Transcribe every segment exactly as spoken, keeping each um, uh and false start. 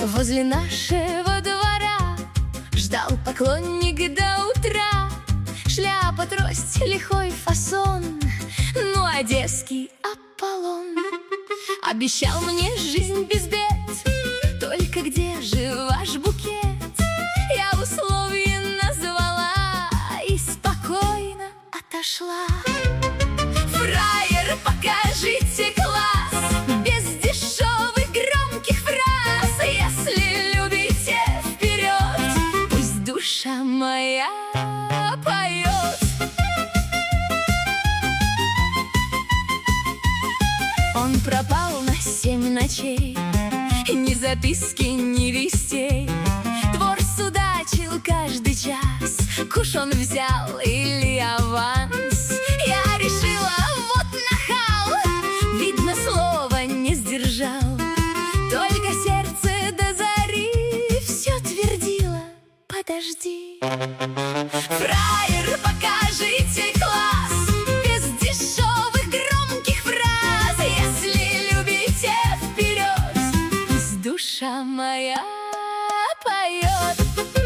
Возле нашего двора ждал поклонник до утра. Шляпа, трость, лихой фасон, ну, одесский Аполлон. Обещал мне жизнь без бед, только где же ваш букет? Я условия назвала и спокойно отошла. Фраер, покажите класс, без дешевых громких фраз. Если любите, вперед, пусть душа моя поет. Он пропал на семь ночей, ни записки, ни вестей. Двор судачил каждый час, куш он взял или аванс. Я решила, вот нахал, видно, слова не сдержал. Только сердце до зари все твердило: подожди. Фраер, покажите класс, без дешевых громких фраз. Если любите, вперед, пусть душа моя поет.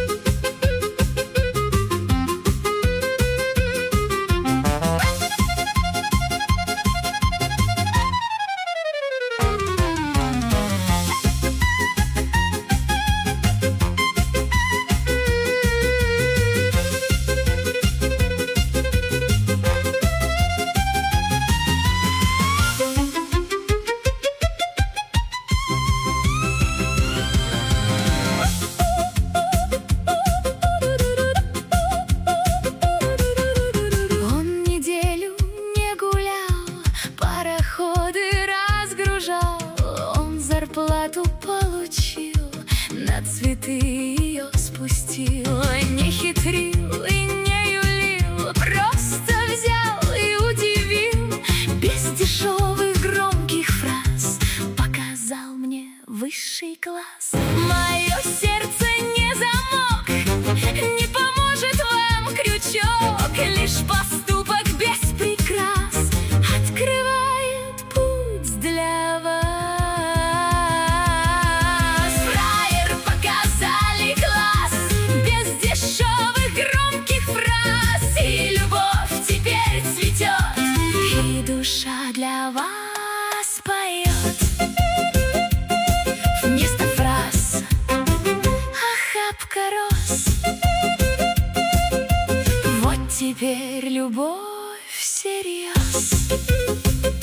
Зарплату получил, на цветы ее спустил. Не хитрил и не юлил, просто взял и удивил. Без дешевых громких фраз показал мне высший класс. Мое сердце не замок, не поможет вам крючок. Лишь поступок без прикрас открывает путь для вас. Душа для вас поет. Вместо фраз охапка роз. Вот теперь любовь всерьез.